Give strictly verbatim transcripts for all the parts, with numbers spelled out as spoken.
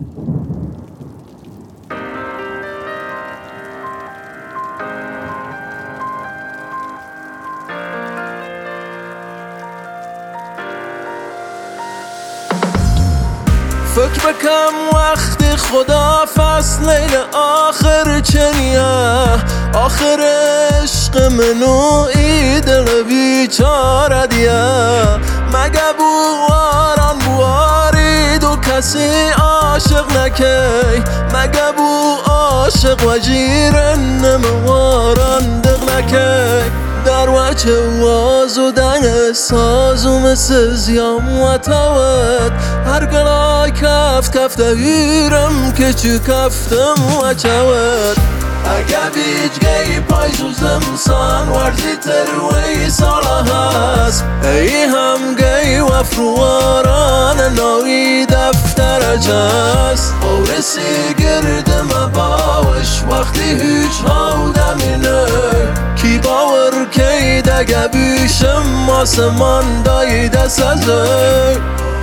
فکر بکم وقتی خدا فصل لیل آخر چنیه آخر عشق منو ای دل بیچاره دیه مگه بواران بوارید و کسی عاشق نکی مگه بو عاشق و جیرن نمواران دق نکی در وجه واز و دنگ ساز و مثل زیام و تاوت هر گلای کفت کفت ویرم که چو کفتم و چوت اگه بیچگی پای سوزم سان ورزی تروی ساله هست ای هم گی و فرواران نوی دفتر جست اورسی گردم باوش وقتی هیچ هاودمینه کی باور کی دگه بیشم آسمان دایده سزه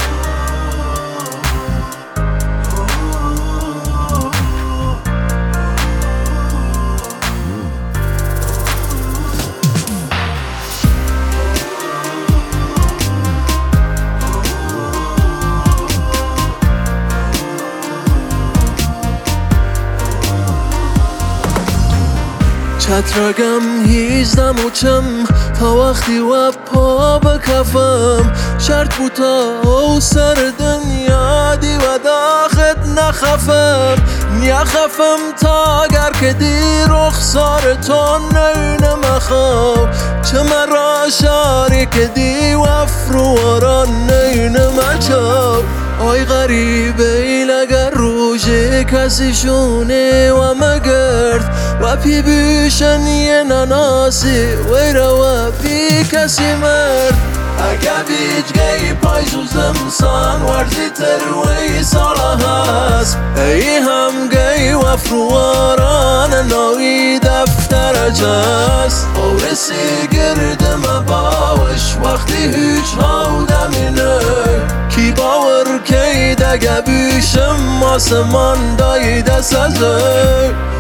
چترگم هیزدم و چم تا وقتی و پا بکفم شرط بوتا او سر دنیا دی و داخت نخفم نخفم تا گر که دی رخسار تو نینه مخواب چه مرا شاری که دی و فرواران نینه مچاب آی غریبه ای لگر روژه کسی شونه و مگرد و پی بیشن یه نناسی ویرا و پی کسی مرد اگه بیچگی پای سوزم سان ورزی تروی ساله هست ای هم گی و فرواران نوی دفتر جست اورسی گردم باوش وقتی هیچ هاودمینه کی باور کی دگه بیشم آسمان دایده سزه